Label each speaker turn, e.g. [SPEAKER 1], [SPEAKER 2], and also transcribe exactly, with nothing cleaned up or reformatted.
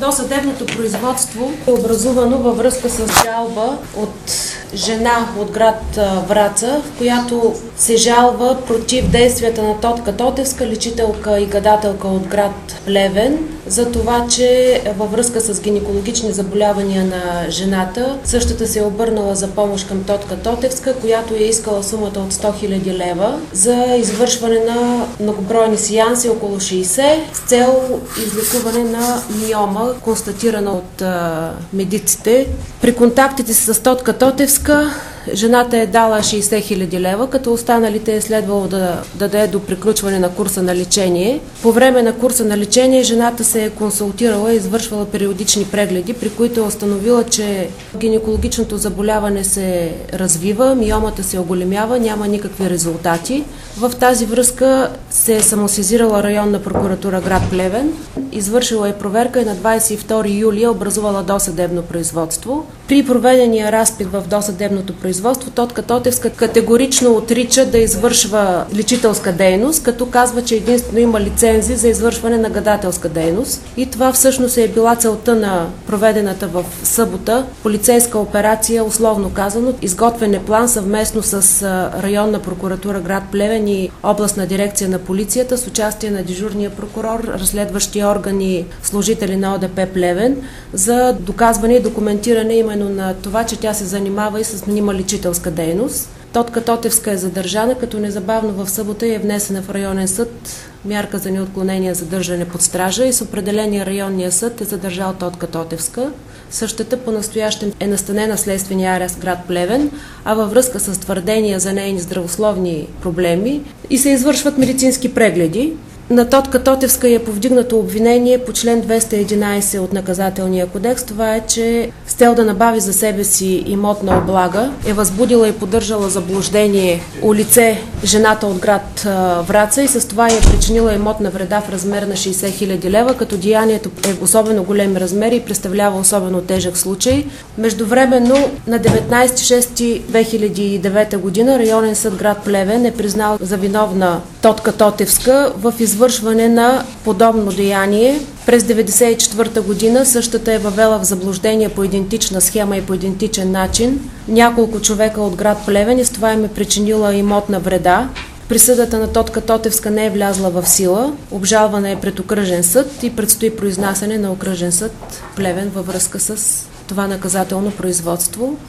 [SPEAKER 1] Досъдебното производство е образувано във връзка с жалба от жена от град Враца, в която се жалва против действията на Тотка Тотевска, лечителка и гадателка от град Плевен, за това, че във връзка с гинекологични заболявания на жената, същата се е обърнала за помощ към Тотка Тотевска, която е искала сумата от сто хиляди лева за извършване на многобройни сеанси, около шейсет, с цел излекуване на миома, констатирана от а, медиците. При контактите с Тотка Тотевска жената е дала шейсет хиляди лева, като останалите е следвало да, да даде до приключване на курса на лечение. По време на курса на лечение жената се е консултирала и извършвала периодични прегледи, при които е установила, че гинекологичното заболяване се развива, миомата се оголемява, няма никакви резултати. В тази връзка се е самосезирала районна прокуратура град Плевен, извършила е проверка и на двадесет и втори юли е образувала досъдебно производство. При проведения разпит в досъдебното производство Тотка Тотевска категорично отрича да извършва лечителска дейност, като казва, че единствено има лицензи за извършване на гадателска дейност. И това всъщност е била целта на проведената в събота полицейска операция, условно казано, изготвен е план съвместно с районна прокуратура град Плевен и областна дирекция на полицията с участие на дежурния прокурор, разследващи органи, служители на О Д П Плевен за доказване и документиране именно на това, че тя се занимава и с мнима лечителска дейност. Тотка Тотевска е задържана, като незабавно в събота е внесена в районен съд мярка за неотклонение задържане под стража и с определение районния съд е задържал Тотка Тотевска. Същата по-настоящем е настанена в следствения арест град Плевен, а във връзка с твърдения за нейни здравословни проблеми и се извършват медицински прегледи. На Тотка Тотевска е повдигнато обвинение по член двеста и единадесет от Наказателния кодекс. Това е, че с цел да набави за себе си имотна облага е възбудила и поддържала заблуждение у лице жената от град Враца и с това е причинила имотна вреда в размер на шейсет хиляди лева, като деянието е особено големи размери и представлява особено тежък случай. Междувременно на деветнадесети юни две хиляди и девета година районен съд град Плевен е признал за виновна Тотка Тотевска в извършване на подобно деяние. През деветдесет и четвърта година същата е въвела в заблуждение по идентична схема и по идентичен начин няколко човека от град Плевен и с това им е причинила имотна вреда. Присъдата на Тотка Тотевска не е влязла в сила, обжалвана е пред окръжен съд и предстои произнасяне на окръжен съд Плевен във връзка с това наказателно производство.